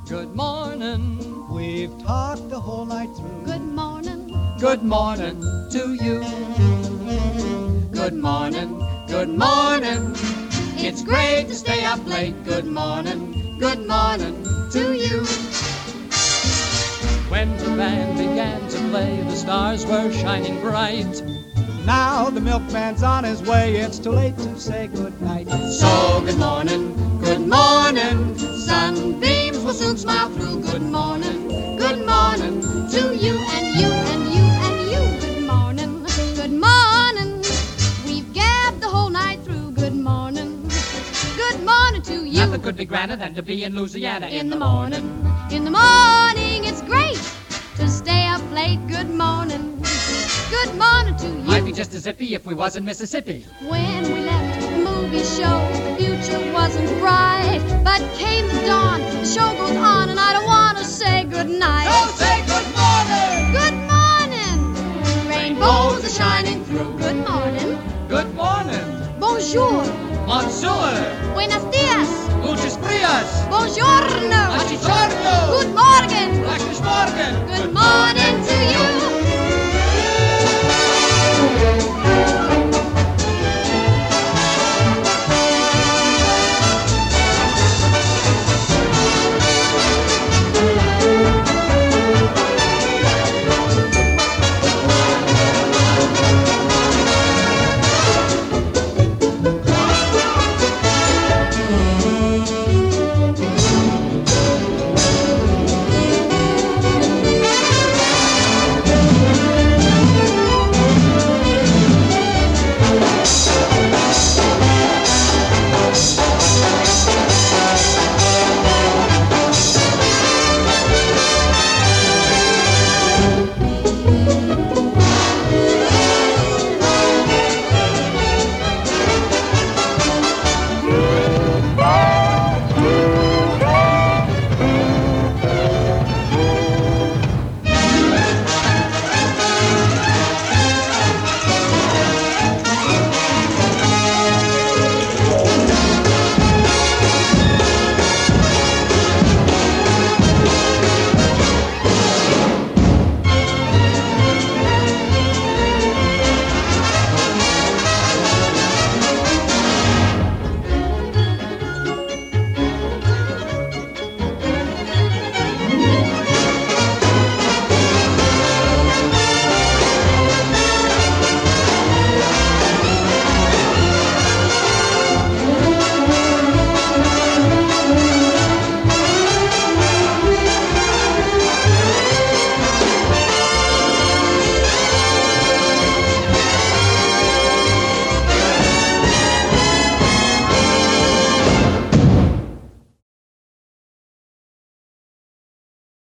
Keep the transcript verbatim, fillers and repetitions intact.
Good morning. We've talked the whole night through. Good morning. Good morning to you. Good morning. Good morning. It's great to stay up late. Good morning. Good morning to you. When the band began to play, the stars were shining bright. Now the milkman's on his way. It's too late to say good night. So good morning, good morning. Sunbeams will soon smile through. Good morning, good morning to you and you and you and you. Good morning. Good morning. We've gabbed the whole night through. Good morning. Good morning to you. Nothing could be grander than to be in Louisiana in, In the morning. In the morning, it's great to stay up late. Good morning. Good morning to you. Might be just as zippy if we was in Mississippi. When we left the movie show, the future wasn't bright. But came the dawn, the show goes on, and I don't want to say goodnight. So say good morning. Good morning. Rainbows are shining through. Good morning. Good morning. Bonjour. Monsieur. Buenos dias. Lucius Frias. Buongiorno.